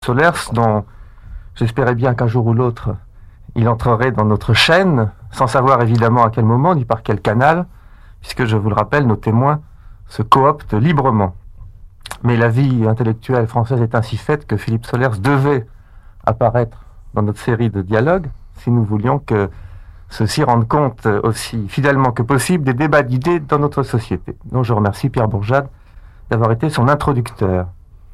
Solers, dont j'espérais bien qu'un jour ou l'autre, il entrerait dans notre chaîne, sans savoir évidemment à quel moment ni par quel canal, puisque je vous le rappelle, nos témoins se cooptent librement. Mais la vie intellectuelle française est ainsi faite que Philippe Solers devait apparaître dans notre série de dialogues, si nous voulions que ceux-ci rendent compte aussi fidèlement que possible des débats d'idées dans notre société. Donc je remercie Pierre Bourjade d'avoir été son introducteur.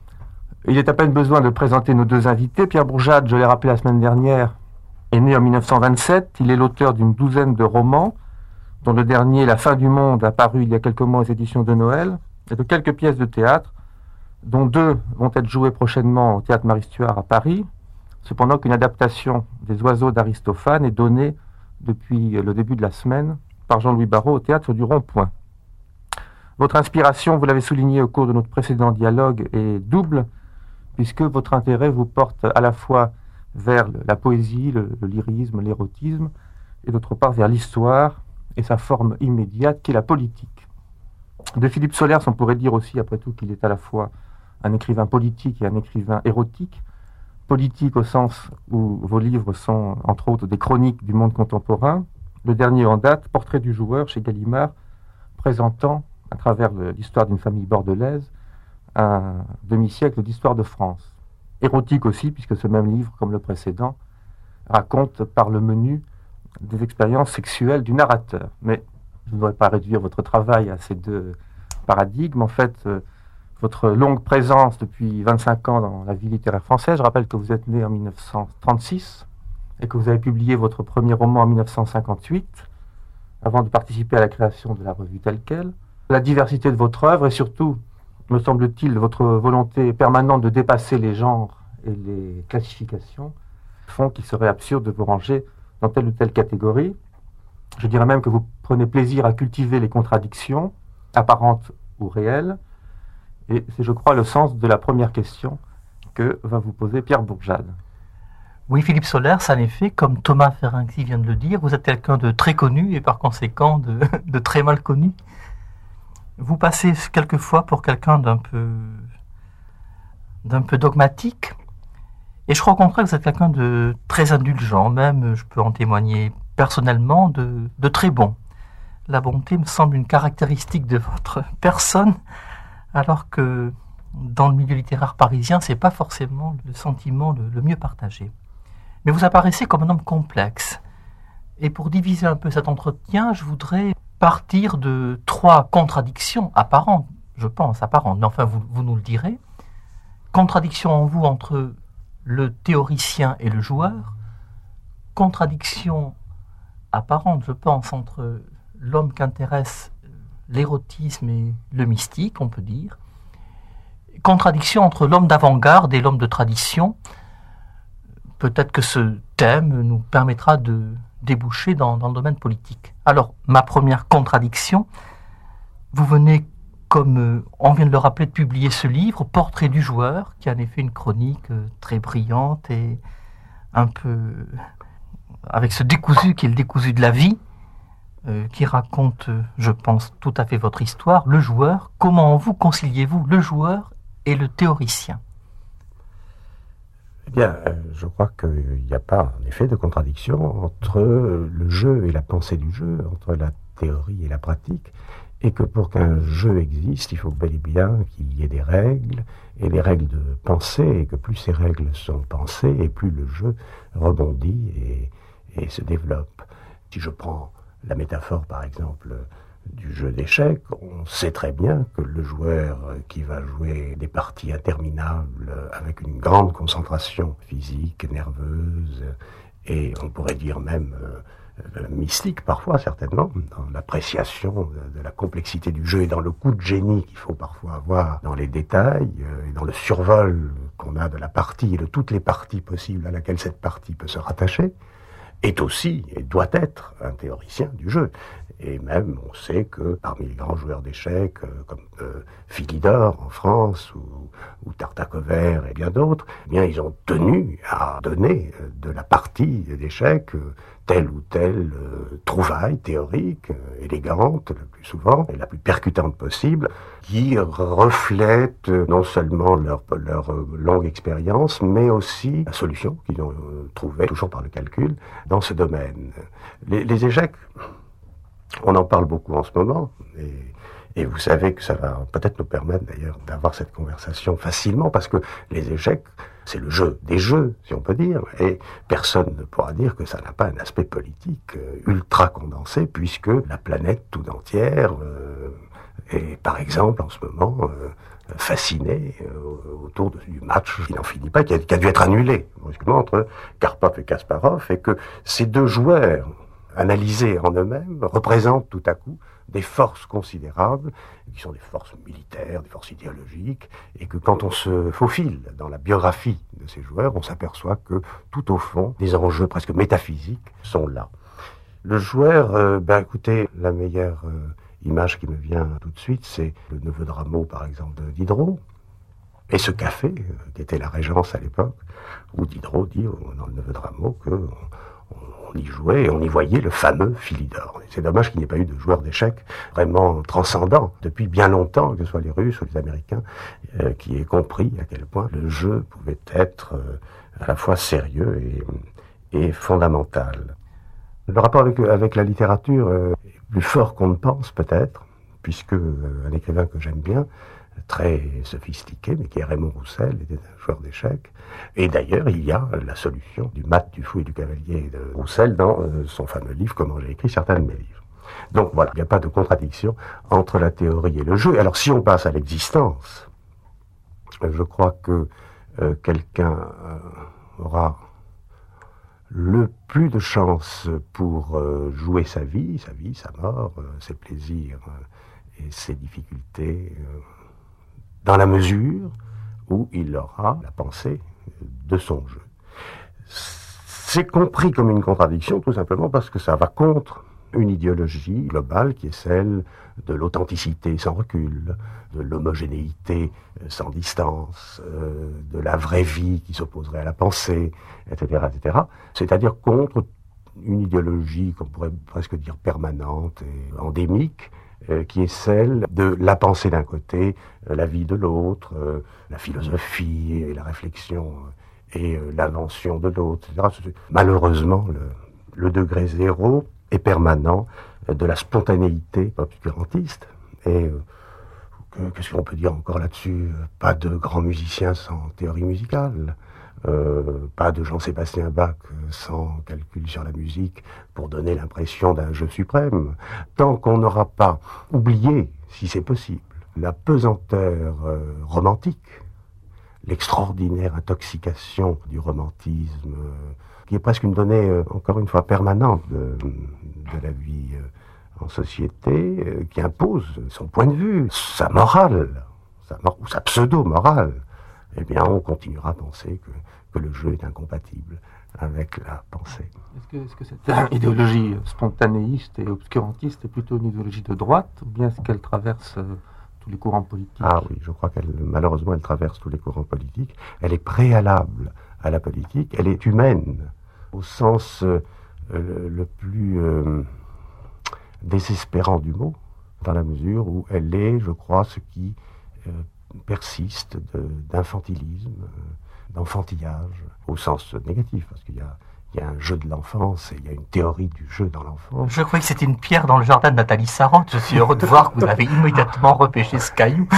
Il est à peine besoin de présenter nos deux invités. Pierre Bourjade, je l'ai rappelé la semaine dernière, est né en 1927. Il est l'auteur d'une douzaine de romans, dont le dernier, La fin du monde, a paru il y a quelques mois aux éditions de Noël, et de quelques pièces de théâtre, dont deux vont être jouées prochainement au Théâtre Marie-Stuart à Paris, cependant qu'une adaptation des Oiseaux d'Aristophane est donnée depuis le début de la semaine par Jean-Louis Barrault au Théâtre du Rond-Point. Votre inspiration, vous l'avez souligné au cours de notre précédent dialogue, est double, puisque votre intérêt vous porte à la fois vers la poésie, le lyrisme, l'érotisme, et d'autre part vers l'histoire et sa forme immédiate qui est la politique. De Philippe Solers, on pourrait dire aussi, après tout, qu'il est à la fois un écrivain politique et un écrivain érotique. Politique au sens où vos livres sont, entre autres, des chroniques du monde contemporain. Le dernier en date, Portrait du joueur, chez Gallimard, présentant, à travers l'histoire d'une famille bordelaise, un demi-siècle d'histoire de France. Érotique aussi, puisque ce même livre, comme le précédent, raconte par le menu des expériences sexuelles du narrateur. Mais je ne voudrais pas réduire votre travail à ces deux paradigmes. En fait, votre longue présence depuis 25 ans dans la vie littéraire française, je rappelle que vous êtes né en 1936 et que vous avez publié votre premier roman en 1958, avant de participer à la création de la revue Telle Quelle. La diversité de votre œuvre et surtout, me semble-t-il, votre volonté permanente de dépasser les genres et les classifications font qu'il serait absurde de vous ranger dans telle ou telle catégorie. Je dirais même que vous prenez plaisir à cultiver les contradictions, apparentes ou réelles. Et c'est, je crois, le sens de la première question que va vous poser Pierre Bourjade. Oui, Philippe Solers, en effet, comme Thomas Ferenczi vient de le dire, vous êtes quelqu'un de très connu et par conséquent de très mal connu. Vous passez quelquefois pour quelqu'un d'un peu dogmatique. Et je crois au contraire que vous êtes quelqu'un de très indulgent, même, je peux en témoigner personnellement, de très bon. La bonté me semble une caractéristique de votre personne, alors que dans le milieu littéraire parisien, c'est pas forcément le sentiment le mieux partagé. Mais vous apparaissez comme un homme complexe. Et pour diviser un peu cet entretien, je voudrais partir de trois contradictions apparentes, je pense, apparentes, mais enfin vous nous le direz. Contradiction en vous entre le théoricien et le joueur, contradiction apparente, je pense, entre l'homme qu'intéresse l'érotisme et le mystique, on peut dire, contradiction entre l'homme d'avant-garde et l'homme de tradition. Peut-être que ce thème nous permettra de déboucher dans le domaine politique. Alors, ma première contradiction, vous venez, comme on vient de le rappeler, de publier ce livre, Portrait du joueur, qui est en effet une chronique très brillante et un peu avec ce décousu qui est le décousu de la vie, qui raconte, je pense, tout à fait votre histoire. Le joueur, comment vous conciliez-vous le joueur et le théoricien ? Eh bien, je crois qu'il n'y a pas, en effet, de contradiction entre le jeu et la pensée du jeu, entre la théorie et la pratique, et que pour qu'un jeu existe, il faut bel et bien qu'il y ait des règles, et des règles de pensée, et que plus ces règles sont pensées, et plus le jeu rebondit et se développe. Si je prends la métaphore, par exemple, du jeu d'échecs, on sait très bien que le joueur qui va jouer des parties interminables avec une grande concentration physique, nerveuse, et on pourrait dire même mystique parfois, certainement, dans l'appréciation de la complexité du jeu et dans le coup de génie qu'il faut parfois avoir dans les détails et dans le survol qu'on a de la partie et de toutes les parties possibles à laquelle cette partie peut se rattacher, est aussi et doit être un théoricien du jeu. Et même, on sait que parmi les grands joueurs d'échecs, comme Philidor en France, ou Tartakover et bien d'autres, eh bien, ils ont tenu à donner de la partie d'échecs telle ou telle trouvaille théorique, élégante le plus souvent, et la plus percutante possible, qui reflète non seulement leur longue expérience, mais aussi la solution qu'ils ont trouvée, toujours par le calcul, dans ce domaine. Les échecs, on en parle beaucoup en ce moment, et vous savez que ça va peut-être nous permettre d'ailleurs d'avoir cette conversation facilement, parce que les échecs, c'est le jeu des jeux, si on peut dire, et personne ne pourra dire que ça n'a pas un aspect politique ultra condensé, puisque la planète tout entière est, par exemple, en ce moment, fascinée autour du match qui n'en finit pas, qui a dû être annulé, brusquement, entre Karpov et Kasparov, et que ces deux joueurs, analysés en eux-mêmes, représentent tout à coup des forces considérables, qui sont des forces militaires, des forces idéologiques, et que quand on se faufile dans la biographie de ces joueurs, on s'aperçoit que tout au fond, des enjeux presque métaphysiques sont là. Le joueur, écoutez, la meilleure image qui me vient tout de suite, c'est le neveu de Rameau, par exemple, de Diderot, et ce café, qui était la Régence à l'époque, où Diderot dit, dans le neveu de Rameau, que on y jouait et on y voyait le fameux Philidor. C'est dommage qu'il n'y ait pas eu de joueurs d'échecs vraiment transcendants depuis bien longtemps, que ce soit les Russes ou les Américains, qui aient compris à quel point le jeu pouvait être à la fois sérieux et fondamental. Le rapport avec la littérature est plus fort qu'on ne pense peut-être, puisque un écrivain que j'aime bien, très sophistiqué, mais qui est Raymond Roussel, était un joueur d'échecs. Et d'ailleurs, il y a la solution du mat, du fou et du cavalier de Roussel dans son fameux livre « Comment j'ai écrit certains de mes livres ». Donc voilà, il n'y a pas de contradiction entre la théorie et le jeu. Alors si on passe à l'existence, je crois que quelqu'un aura le plus de chance pour jouer sa vie, sa mort, ses plaisirs et ses difficultés, dans la mesure où il aura la pensée de son jeu. C'est compris comme une contradiction tout simplement parce que ça va contre une idéologie globale qui est celle de l'authenticité sans recul, de l'homogénéité sans distance, de la vraie vie qui s'opposerait à la pensée, etc., etc. C'est-à-dire contre une idéologie qu'on pourrait presque dire permanente et endémique, qui est celle de la pensée d'un côté, la vie de l'autre, la philosophie et la réflexion et l'invention de l'autre, etc. Malheureusement, le degré zéro est permanent de la spontanéité obscurantiste. Et qu'est-ce qu'on peut dire encore là-dessus? Pas de grands musiciens sans théorie musicale. Pas de Jean-Sébastien Bach sans calcul sur la musique pour donner l'impression d'un jeu suprême. Tant qu'on n'aura pas oublié, si c'est possible, la pesanteur romantique, l'extraordinaire intoxication du romantisme, qui est presque une donnée, encore une fois, permanente de la vie en société, qui impose son point de vue, sa morale, ou sa pseudo-morale, eh bien, on continuera à penser que le jeu est incompatible avec la pensée. Est-ce que cette idéologie spontanéiste et obscurantiste est plutôt une idéologie de droite, ou bien est-ce qu'elle traverse tous les courants politiques? Ah oui, je crois malheureusement, elle traverse tous les courants politiques. Elle est préalable à la politique. Elle est humaine, au sens le plus désespérant du mot, dans la mesure où elle est, je crois, ce qui persiste d'infantilisme, d'enfantillage, au sens négatif, parce qu'il y a un jeu de l'enfance et il y a une théorie du jeu dans l'enfance. Je croyais que c'était une pierre dans le jardin de Nathalie Sarraute. Je suis heureux de voir que vous avez immédiatement repêché ce caillou.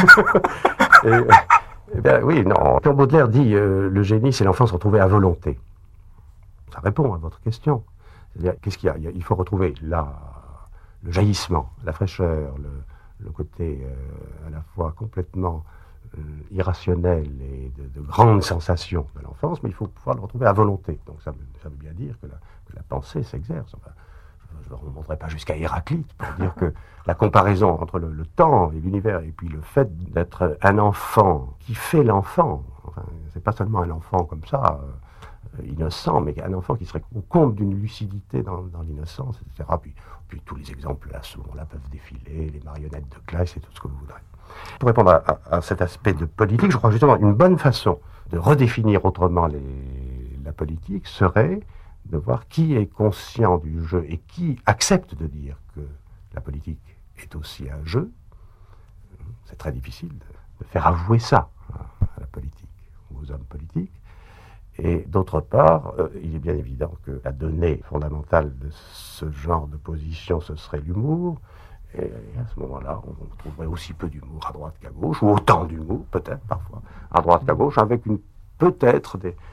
Oui, non. Quand Baudelaire dit le génie, c'est l'enfance retrouvée à volonté. Ça répond à votre question. C'est-à-dire, qu'est-ce qu'il y a? Il faut retrouver le jaillissement, la fraîcheur, le côté à la fois complètement irrationnel et de grandes sensations de l'enfance, mais il faut pouvoir le retrouver à volonté. Donc ça veut bien dire que la pensée s'exerce. Enfin, je ne remonterai pas jusqu'à Héraclite pour dire que la comparaison entre le temps et l'univers et puis le fait d'être un enfant qui fait l'enfant, enfin, c'est pas seulement un enfant comme ça, innocent, mais un enfant qui serait au comble d'une lucidité dans l'innocence, etc. Puis tous les exemples là, souvent là, peuvent défiler, les marionnettes de Kleist et tout ce que vous voudrez. Pour répondre à cet aspect de politique, je crois justement une bonne façon de redéfinir autrement la politique serait de voir qui est conscient du jeu et qui accepte de dire que la politique est aussi un jeu. C'est très difficile de faire avouer ça à la politique, aux hommes politiques. Et d'autre part, il est bien évident que la donnée fondamentale de ce genre de position, ce serait l'humour. Et à ce moment-là, on trouverait aussi peu d'humour à droite qu'à gauche, ou autant d'humour, peut-être, parfois, à droite qu'à gauche, avec peut-être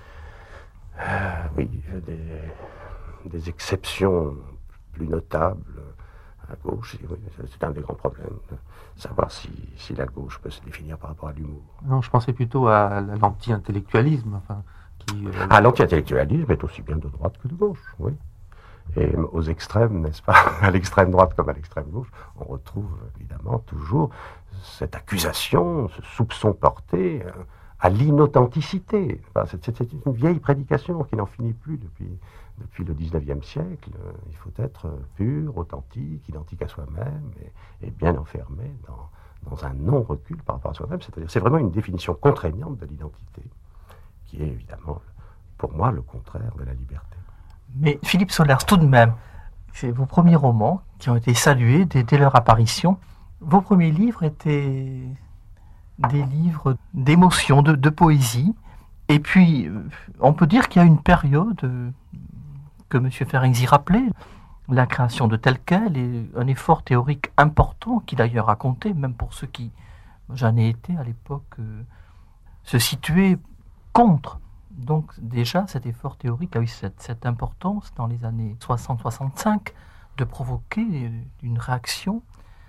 des exceptions plus notables à gauche. Oui, c'est un des grands problèmes, de savoir si la gauche peut se définir par rapport à l'humour. Non, je pensais plutôt à l'anti-intellectualisme. Enfin, L'anti-intellectualisme est aussi bien de droite que de gauche, oui. Et aux extrêmes, n'est-ce pas, à l'extrême droite comme à l'extrême gauche, on retrouve évidemment toujours cette accusation, ce soupçon porté à l'inauthenticité. C'est une vieille prédication qui n'en finit plus depuis le 19e siècle. Il faut être pur, authentique, identique à soi-même et bien enfermé dans un non-recul par rapport à soi-même. C'est-à-dire, c'est vraiment une définition contraignante de l'identité qui est évidemment, pour moi, le contraire de la liberté. Mais Philippe Solers, tout de même, c'est vos premiers romans qui ont été salués dès leur apparition. Vos premiers livres étaient des livres d'émotion, de poésie. Et puis, on peut dire qu'il y a une période que M. Ferenczi rappelait, la création de Tel Quel, et un effort théorique important, qui d'ailleurs a compté, même pour ceux qui, j'en ai été à l'époque, se situaient contre. Donc déjà, cet effort théorique a eu cette importance dans les années 60-65 de provoquer une réaction.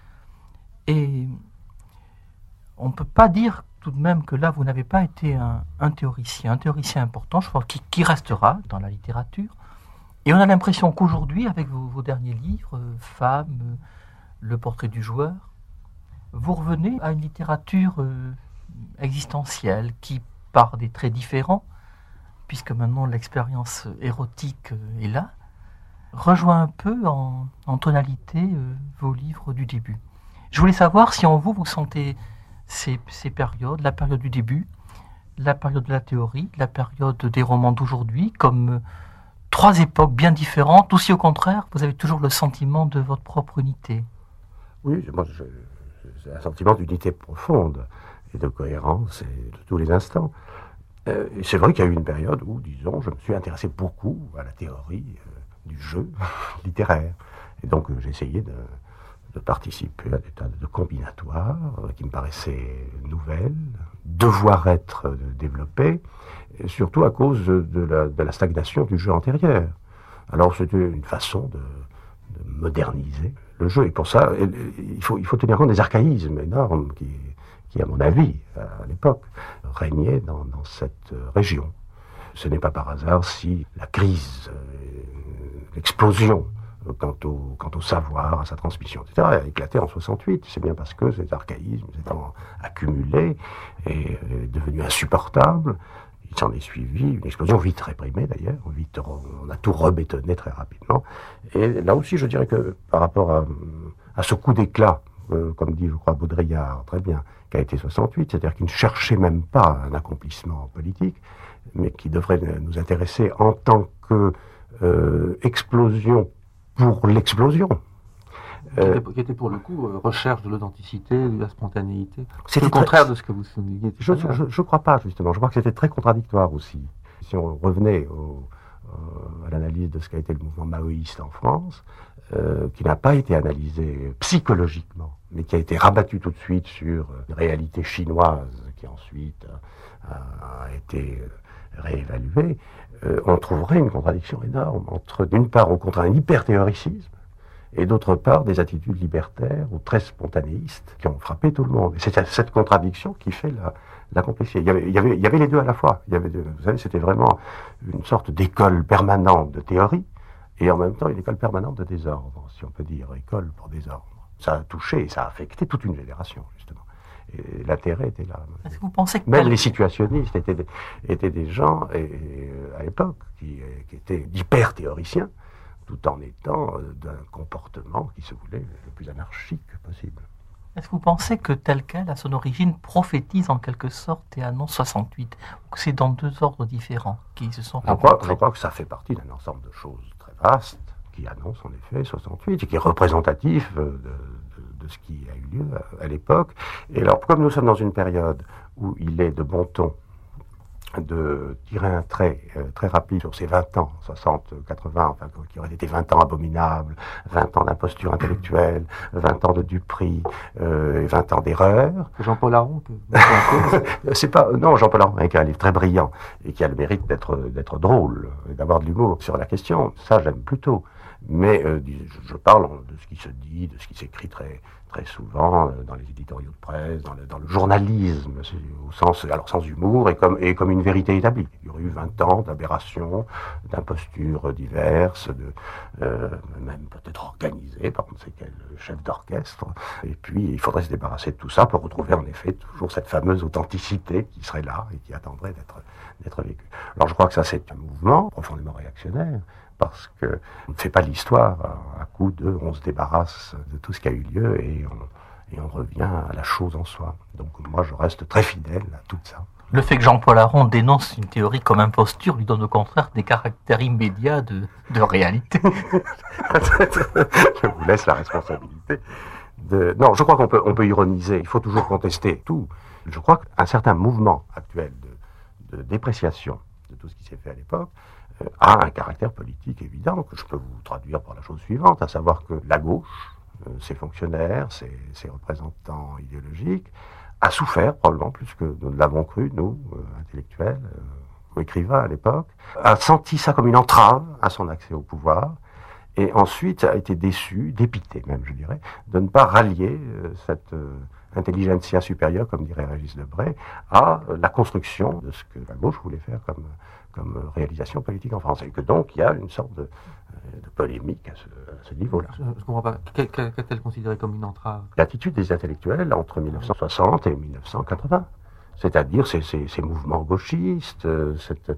Et on ne peut pas dire tout de même que là, vous n'avez pas été un théoricien important, je crois, qui restera dans la littérature. Et on a l'impression qu'aujourd'hui, avec vos derniers livres, Femmes, Le portrait du joueur, vous revenez à une littérature existentielle qui, par des traits différents, puisque maintenant l'expérience érotique est là, rejoint un peu en tonalité vos livres du début. Je voulais savoir si en vous sentez ces périodes, la période du début, la période de la théorie, la période des romans d'aujourd'hui, comme trois époques bien différentes, ou si au contraire, vous avez toujours le sentiment de votre propre unité. Oui, moi, j'ai un sentiment d'unité profonde et de cohérence et de tous les instants. C'est vrai qu'il y a eu une période où, disons, je me suis intéressé beaucoup à la théorie du jeu littéraire. Et donc, j'ai essayé de participer à des tas de combinatoires qui me paraissaient nouvelles, devoir être développées, et surtout à cause de la stagnation du jeu antérieur. Alors, c'était une façon de moderniser le jeu. Et pour ça, il faut tenir compte des archaïsmes énormes qui, à mon avis, à l'époque, régnaient dans cette région. Ce n'est pas par hasard si la crise, l'explosion quant au savoir, à sa transmission, etc., a éclaté en 68. C'est bien parce que cet archaïsme s'étant accumulé et est devenu insupportable. Il s'en est suivi une explosion vite réprimée d'ailleurs, on a tout rebétonné très rapidement. Et là aussi, je dirais que par rapport à ce coup d'éclat, comme dit, je crois, Baudrillard, très bien, qui a été 68, c'est-à-dire qu'il ne cherchait même pas un accomplissement politique, mais qui devrait nous intéresser en tant que explosion pour l'explosion. Qui était pour le coup recherche de l'authenticité, de la spontanéité. C'est le contraire de ce que vous soulignez. Je ne crois pas, justement. Je crois que c'était très contradictoire aussi. Si on revenait à l'analyse de ce qu'a été le mouvement maoïste en France, qui n'a pas été analysé psychologiquement, mais qui a été rabattu tout de suite sur une réalité chinoise qui ensuite a été réévaluée, on trouverait une contradiction énorme entre, d'une part, au contraire, un hyper-théoricisme, et d'autre part, des attitudes libertaires ou très spontanéistes qui ont frappé tout le monde. Et c'est cette contradiction qui fait la complexité. Il y avait les deux à la fois. Vous savez, c'était vraiment une sorte d'école permanente de théorie, et en même temps une école permanente de désordre, si on peut dire, école pour désordre. Ça a touché et ça a affecté toute une génération, justement. Et l'intérêt était là. Est-ce que vous pensez que même les situationnistes étaient des gens, à l'époque, qui étaient d'hyper-théoriciens, tout en étant d'un comportement qui se voulait le plus anarchique possible. Est-ce que vous pensez que tel quel, à son origine, prophétise en quelque sorte et annonce 68 ou que c'est dans deux ordres différents qui se sont rencontrés? Je crois que ça fait partie d'un ensemble de choses très vastes qui annoncent en effet 68 et qui est représentatif de ce qui a eu lieu à l'époque. Et alors, comme nous sommes dans une période où il est de bon ton de tirer un trait très rapide sur ces 20 ans, 60, 80, enfin, qui auraient été 20 ans abominables, 20 ans d'imposture intellectuelle, 20 ans de duperie, et 20 ans d'erreur. Jean-Paul Aron C'est pas, non, Jean-Paul Aron est un livre très brillant et qui a le mérite d'être drôle et d'avoir de l'humour sur la question. Ça, j'aime plutôt. Mais je parle de ce qui se dit, de ce qui s'écrit très souvent dans les éditoriaux de presse, dans le journalisme, au sens, alors sans humour et comme une vérité établie. Il y aurait eu 20 ans d'aberrations, d'impostures diverses, même peut-être organisées par on ne sait quel chef d'orchestre. Et puis il faudrait se débarrasser de tout ça pour retrouver en effet toujours cette fameuse authenticité qui serait là et qui attendrait d'être vécue. Alors je crois que ça c'est un mouvement profondément réactionnaire, parce qu'on ne fait pas l'histoire à coup de on se débarrasse de tout ce qui a eu lieu et on revient à la chose en soi. Donc moi je reste très fidèle à tout ça. Le fait que Jean-Paul Aron dénonce une théorie comme imposture lui donne au contraire des caractères immédiats de réalité. Je vous laisse la responsabilité. Non, je crois qu'on peut ironiser, il faut toujours contester tout. Je crois qu'un certain mouvement actuel de dépréciation de tout ce qui s'est fait à l'époque a un caractère politique évident, que je peux vous traduire par la chose suivante, à savoir que la gauche, ses fonctionnaires, ses représentants idéologiques, a souffert, probablement plus que nous ne l'avons cru, nous, intellectuels, ou écrivains à l'époque, a senti ça comme une entrave à son accès au pouvoir, et ensuite a été déçu, dépité même, je dirais, de ne pas rallier cette intelligentsia supérieure, comme dirait Régis Debray, à la construction de ce que la gauche voulait faire comme réalisation politique en France. Et que donc, il y a une sorte de polémique à ce niveau-là. Je ne comprends pas. Qu'a-t-elle considéré comme une entrave? L'attitude des intellectuels entre 1960 et 1980. C'est-à-dire ces mouvements gauchistes, cette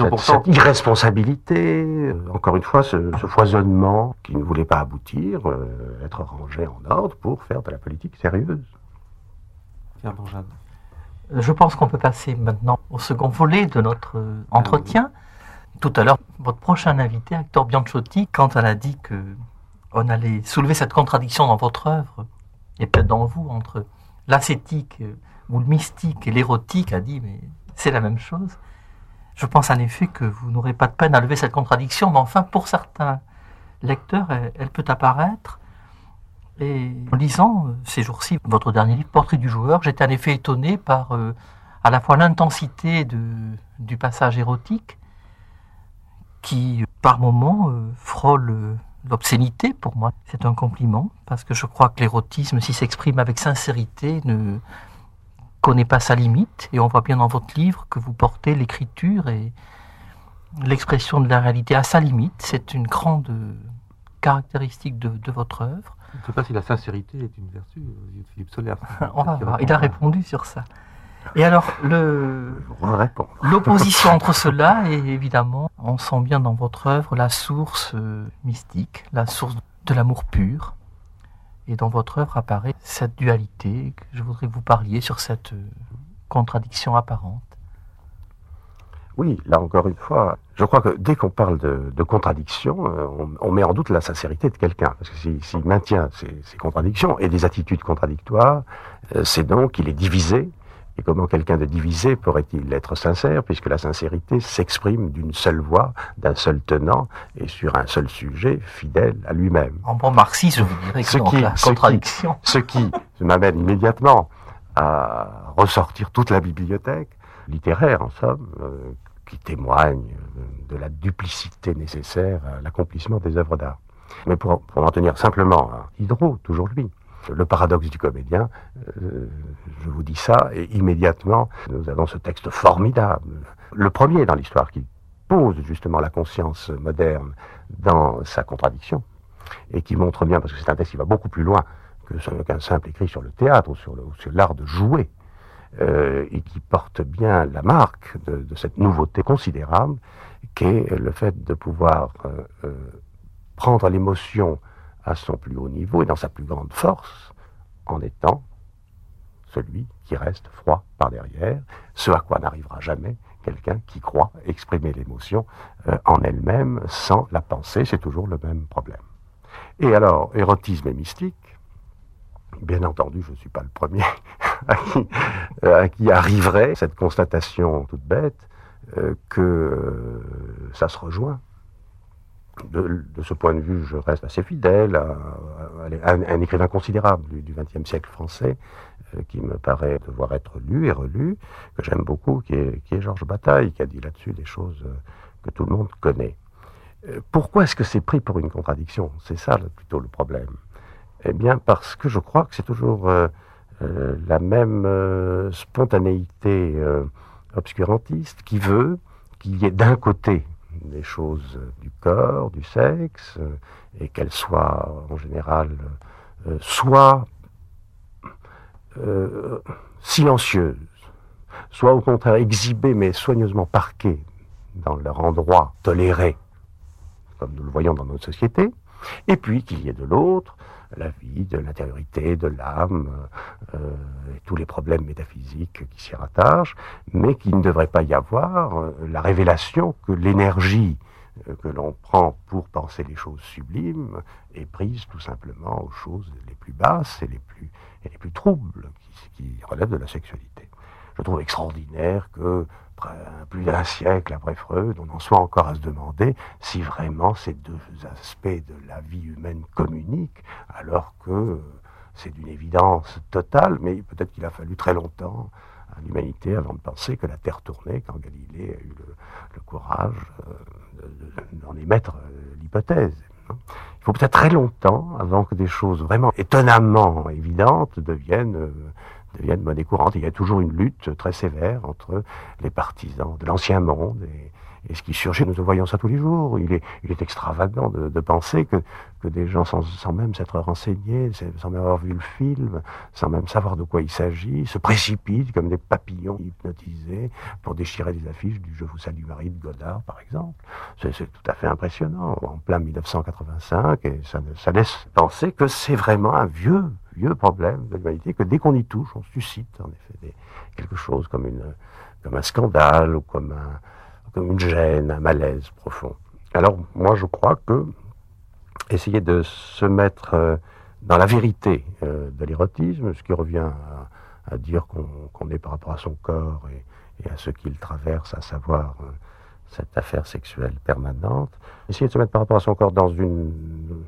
irresponsabilité, encore une fois, ce foisonnement qui ne voulait pas aboutir, être rangé en ordre pour faire de la politique sérieuse. Pierre Bourjade. Je pense qu'on peut passer maintenant au second volet de notre entretien. Tout à l'heure, votre prochain invité, Hector Bianchotti, quand elle a dit qu'on allait soulever cette contradiction dans votre œuvre, et peut-être dans vous, entre l'ascétique ou le mystique et l'érotique, a dit, mais c'est la même chose. Je pense en effet que vous n'aurez pas de peine à lever cette contradiction, mais enfin, pour certains lecteurs, elle peut apparaître. Et en lisant ces jours-ci votre dernier livre, Portrait du joueur, j'étais en effet étonné par à la fois l'intensité du passage érotique, qui par moments frôle l'obscénité. Pour moi, c'est un compliment, parce que je crois que l'érotisme, s'il s'exprime avec sincérité, ne connaît pas sa limite. Et on voit bien dans votre livre que vous portez l'écriture et l'expression de la réalité à sa limite. C'est une grande caractéristique de votre œuvre. Je ne sais pas si la sincérité est une vertu, Philippe Soler. On va voir. Il a répondu sur ça. Et alors, l'opposition entre cela est évidemment, on sent bien dans votre œuvre, la source mystique, la source de l'amour pur. Et dans votre œuvre apparaît cette dualité. Je voudrais que vous parliez sur cette contradiction apparente. Oui, là encore une fois, je crois que dès qu'on parle de contradiction, on met en doute la sincérité de quelqu'un. Parce que s'il maintient ces contradictions et des attitudes contradictoires, c'est donc qu'il est divisé. Et comment quelqu'un de divisé pourrait-il être sincère, puisque la sincérité s'exprime d'une seule voix, d'un seul tenant, et sur un seul sujet, fidèle à lui-même. En bon marxiste, je vous dirais que la contradiction. Ce qui m'amène immédiatement à ressortir toute la bibliothèque littéraire, en somme, qui témoigne de la duplicité nécessaire à l'accomplissement des œuvres d'art. Mais pour en tenir simplement à Diderot, toujours lui, le paradoxe du comédien, je vous dis ça, et immédiatement, nous avons ce texte formidable, le premier dans l'histoire qui pose justement la conscience moderne dans sa contradiction, et qui montre bien, parce que c'est un texte qui va beaucoup plus loin qu'un simple écrit sur le théâtre ou sur l'art de jouer, et qui porte bien la marque de cette nouveauté considérable qu'est le fait de pouvoir prendre l'émotion à son plus haut niveau et dans sa plus grande force en étant celui qui reste froid par derrière, ce à quoi n'arrivera jamais quelqu'un qui croit exprimer l'émotion en elle-même sans la penser, c'est toujours le même problème. Et alors, érotisme et mystique, bien entendu, je ne suis pas le premier à qui arriverait cette constatation toute bête que ça se rejoint. De ce point de vue, je reste assez fidèle à un écrivain considérable du XXe siècle français, qui me paraît devoir être lu et relu, que j'aime beaucoup, qui est Georges Bataille, qui a dit là-dessus des choses que tout le monde connaît. Pourquoi est-ce que c'est pris pour une contradiction? C'est ça plutôt le problème. Eh bien, parce que je crois que c'est toujours la même spontanéité obscurantiste qui veut qu'il y ait d'un côté des choses du corps, du sexe, et qu'elles soient en général soit silencieuses, soit au contraire exhibées mais soigneusement parquées dans leur endroit toléré, comme nous le voyons dans notre société, et puis qu'il y ait de l'autre la vie, de l'intériorité, de l'âme, et tous les problèmes métaphysiques qui s'y rattachent, mais qu'il ne devrait pas y avoir la révélation que l'énergie que l'on prend pour penser les choses sublimes est prise tout simplement aux choses les plus basses et les plus troubles qui relèvent de la sexualité. Je trouve extraordinaire que plus d'un siècle après Freud, on en soit encore à se demander si vraiment ces deux aspects de la vie humaine communiquent, alors que c'est d'une évidence totale, mais peut-être qu'il a fallu très longtemps à l'humanité avant de penser que la Terre tournait, quand Galilée a eu le courage d'en émettre l'hypothèse. Il faut peut-être très longtemps avant que des choses vraiment étonnamment évidentes deviennent monnaie courante. Il y a toujours une lutte très sévère entre les partisans de l'ancien monde et ce qui surgit. Nous voyons ça tous les jours. Il est extravagant de penser que des gens, sans même s'être renseignés, sans même avoir vu le film, sans même savoir de quoi il s'agit, se précipitent comme des papillons hypnotisés pour déchirer des affiches du Je vous salue Marie de Godard, par exemple. C'est tout à fait impressionnant, en plein 1985, et ça laisse penser que c'est vraiment un vieux problème de l'humanité, que dès qu'on y touche, on suscite en effet quelque chose comme un scandale ou comme une gêne, un malaise profond. Alors moi je crois que essayer de se mettre dans la vérité de l'érotisme, ce qui revient à dire qu'on est par rapport à son corps et à ce qu'il traverse, à savoir cette affaire sexuelle permanente, essayer de se mettre par rapport à son corps dans une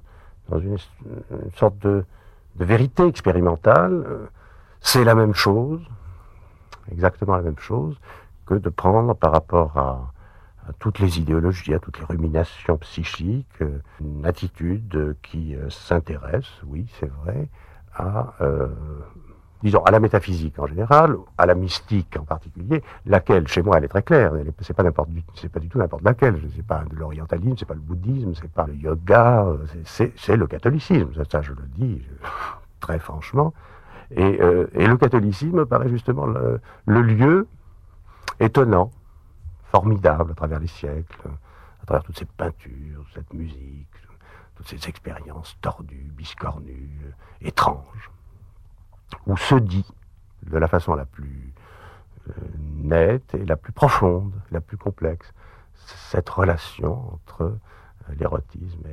sorte de vérité expérimentale, c'est la même chose, exactement la même chose, que de prendre par rapport à toutes les idéologies, à toutes les ruminations psychiques, une attitude qui s'intéresse, oui, c'est vrai, à la métaphysique en général, à la mystique en particulier, laquelle, chez moi, elle est très claire. C'est pas du tout n'importe laquelle. C'est pas de l'orientalisme, c'est pas le bouddhisme, c'est pas le yoga, c'est le catholicisme. Ça, je le dis très franchement. Et le catholicisme me paraît justement le lieu étonnant, formidable à travers les siècles, à travers toutes ces peintures, cette musique, toutes ces expériences tordues, biscornues, étranges, où se dit, de la façon la plus nette et la plus profonde, la plus complexe, cette relation entre l'érotisme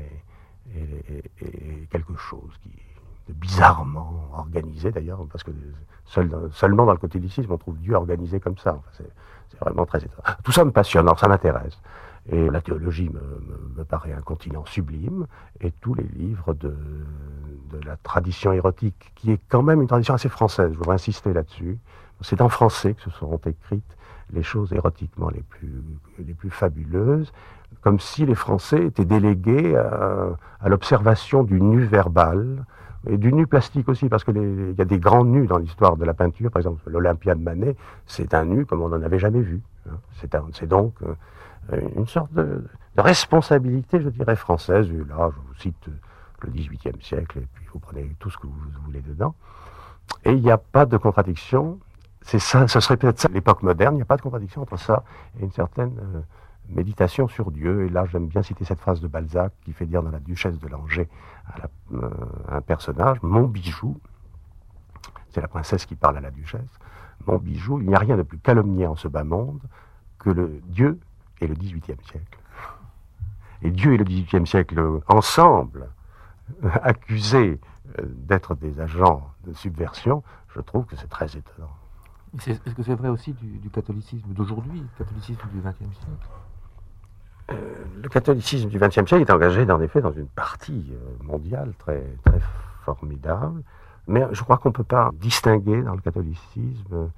et quelque chose qui est bizarrement organisé d'ailleurs, parce que seulement dans le catholicisme on trouve Dieu organisé comme ça. Enfin, c'est vraiment très étonnant. Tout ça me passionne, alors ça m'intéresse. Et la théologie me paraît un continent sublime, et tous les livres de la tradition érotique, qui est quand même une tradition assez française, je voudrais insister là-dessus. C'est en français que se seront écrites les choses érotiquement les plus fabuleuses, comme si les Français étaient délégués à l'observation du nu verbal, et du nu plastique aussi, parce qu'il y a des grands nus dans l'histoire de la peinture. Par exemple, l'Olympia de Manet, c'est un nu comme on n'en avait jamais vu. C'est donc une sorte de responsabilité, je dirais, française. Et là, je vous cite le XVIIIe siècle, et puis vous prenez tout ce que vous voulez dedans. Et il n'y a pas de contradiction. C'est ça, ce serait peut-être ça l'époque moderne. Il n'y a pas de contradiction entre ça et une certaine méditation sur Dieu. Et là, j'aime bien citer cette phrase de Balzac qui fait dire dans La Duchesse de Langeais à un personnage: mon bijou, c'est la princesse qui parle à la duchesse. Mon bijou, il n'y a rien de plus calomnié en ce bas monde que le Dieu et le XVIIIe siècle. Et Dieu et le XVIIIe siècle, ensemble, accusés d'être des agents de subversion, je trouve que c'est très étonnant. Est-ce que c'est vrai aussi du catholicisme d'aujourd'hui, le catholicisme du XXe siècle? Le catholicisme du XXe siècle est engagé, en effet, dans une partie mondiale très, très formidable, mais je crois qu'on ne peut pas distinguer dans le catholicisme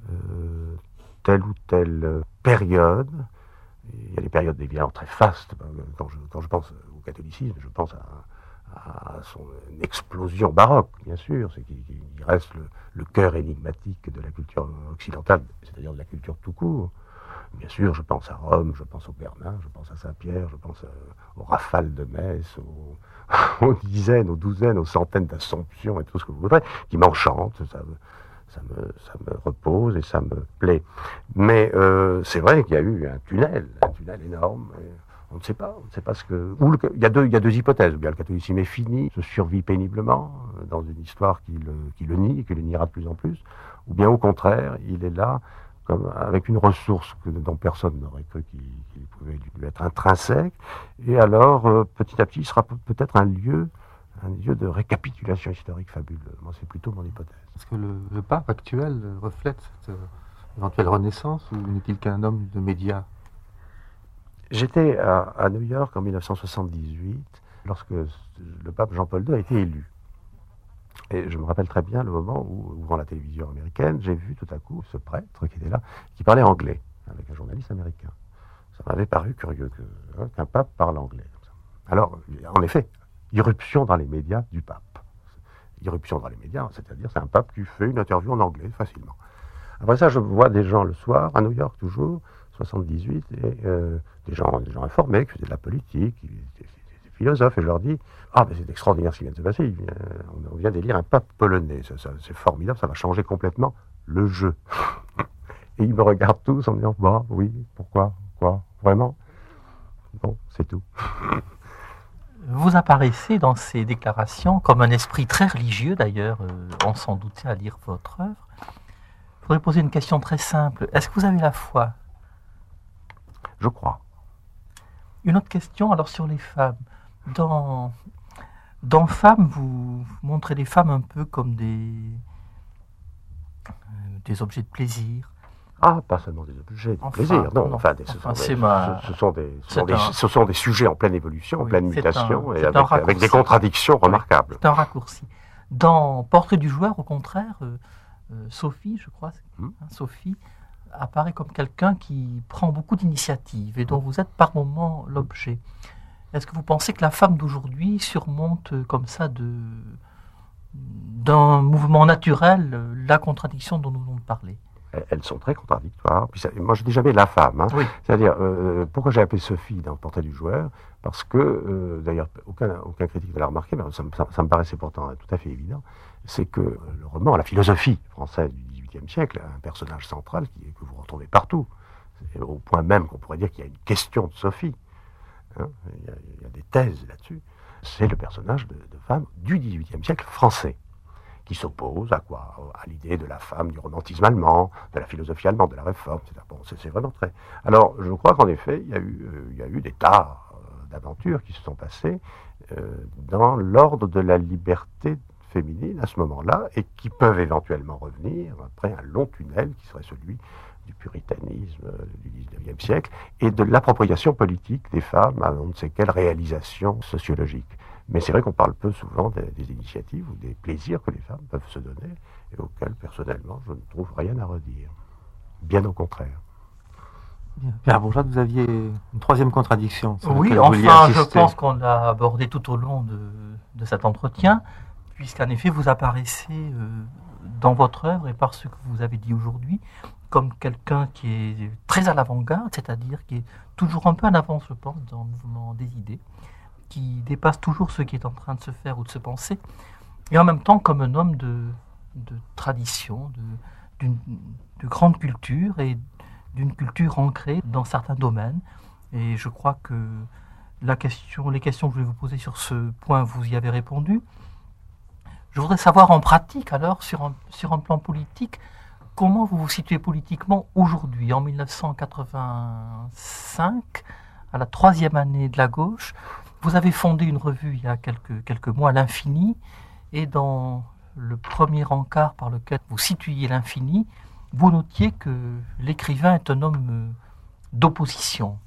telle ou telle période. Il y a des périodes évidemment très fastes. Quand je pense au catholicisme, je pense à son explosion baroque, bien sûr, c'est qu'il reste le cœur énigmatique de la culture occidentale, c'est-à-dire de la culture tout court. Bien sûr, je pense à Rome, je pense au Bernin, je pense à Saint-Pierre, je pense aux rafales de messe, aux dizaines, aux douzaines, aux centaines d'Assomptions et tout ce que vous voudrez, qui m'enchantent, ça me repose et ça me plaît. Mais c'est vrai qu'il y a eu un tunnel énorme. On ne sait pas ce que. Il y a deux hypothèses. Ou bien le catholicisme est fini, se survit péniblement dans une histoire qui le nie et qui le niera de plus en plus. Ou bien au contraire, il est là comme avec une ressource dont personne n'aurait cru qu'il pouvait lui être intrinsèque. Et alors, petit à petit, il sera peut-être un lieu de récapitulation historique fabuleux. Moi, c'est plutôt mon hypothèse. Est-ce que le pape actuel reflète cette éventuelle renaissance ou n'est-il qu'un homme de médias? J'étais à New York en 1978, lorsque le pape Jean-Paul II a été élu. Et je me rappelle très bien le moment où, devant la télévision américaine, j'ai vu tout à coup ce prêtre qui était là, qui parlait anglais, avec un journaliste américain. Ça m'avait paru curieux qu'un pape parle anglais. Comme ça. Alors, en effet, irruption dans les médias du pape. Irruption dans les médias, c'est-à-dire c'est un pape qui fait une interview en anglais facilement. Après ça, je vois des gens le soir, à New York toujours, 78, et des gens informés, qui faisaient de la politique, des philosophes, et je leur dis « Ah, mais c'est extraordinaire ce qui vient de se passer, on vient d'élire un pape polonais, c'est formidable, ça va changer complètement le jeu. » Et ils me regardent tous en me disant « Bon, oui, pourquoi, quoi, vraiment ?» Bon, c'est tout. Vous apparaissez dans ces déclarations comme un esprit très religieux, d'ailleurs, on s'en doutait à lire votre œuvre. Je voudrais poser une question très simple. Est-ce que vous avez la foi? Je crois. Une autre question, alors sur les femmes. Dans Femmes, vous montrez les femmes un peu comme des objets de plaisir. Ah, pas seulement des objets de plaisir, non. Ce sont des sujets en pleine évolution, en pleine mutation, et avec des contradictions remarquables. C'est un raccourci. Dans Portrait du joueur, au contraire, Sophie, je crois, Sophie, apparaît comme quelqu'un qui prend beaucoup d'initiatives et dont vous êtes par moments l'objet. Est-ce que vous pensez que la femme d'aujourd'hui surmonte comme ça d'un mouvement naturel la contradiction dont nous venons de parler? Elles sont très contradictoires. Puis moi, je ne dis jamais la femme. Hein. Oui. C'est-à-dire, pourquoi j'ai appelé Sophie dans le Portrait du joueur? Parce que, d'ailleurs, aucun critique ne l'a remarqué, mais ça me paraissait pourtant tout à fait évident, c'est que le roman, la philosophie française du XVIIIe siècle, un personnage central que vous retrouvez partout, au point même qu'on pourrait dire qu'il y a une question de Sophie. Hein, il y a des thèses là-dessus. C'est le personnage de femme du XVIIIe siècle français, qui s'oppose à quoi? À l'idée de la femme, du romantisme allemand, de la philosophie allemande, de la réforme, etc. Bon, c'est vraiment très... Alors, je crois qu'en effet, il y a eu des tas d'aventures qui se sont passées dans l'ordre de la liberté féminine à ce moment-là, et qui peuvent éventuellement revenir après un long tunnel qui serait celui du puritanisme du XIXe siècle, et de l'appropriation politique des femmes à on ne sait quelle réalisation sociologique. Mais c'est vrai qu'on parle peu souvent des initiatives ou des plaisirs que les femmes peuvent se donner et auxquels, personnellement, je ne trouve rien à redire. Bien au contraire. Pierre Bourgeat, vous aviez une troisième contradiction. Oui, enfin, je pense qu'on l'a abordé tout au long de cet entretien, puisqu'en effet, vous apparaissez dans votre œuvre et par ce que vous avez dit aujourd'hui, comme quelqu'un qui est très à l'avant-garde, c'est-à-dire qui est toujours un peu en avance, je pense, dans le mouvement des idées, qui dépasse toujours ce qui est en train de se faire ou de se penser, et en même temps comme un homme de tradition, de grande culture et d'une culture ancrée dans certains domaines. Et je crois que les questions que je vais vous poser sur ce point, vous y avez répondu. Je voudrais savoir en pratique, alors, sur un plan politique, comment vous vous situez politiquement aujourd'hui, en 1985, à la 3e année de la gauche. Vous avez fondé une revue il y a quelques mois, L'Infini, et dans le premier encart par lequel vous situiez l'Infini, vous notiez que l'écrivain est un homme d'opposition.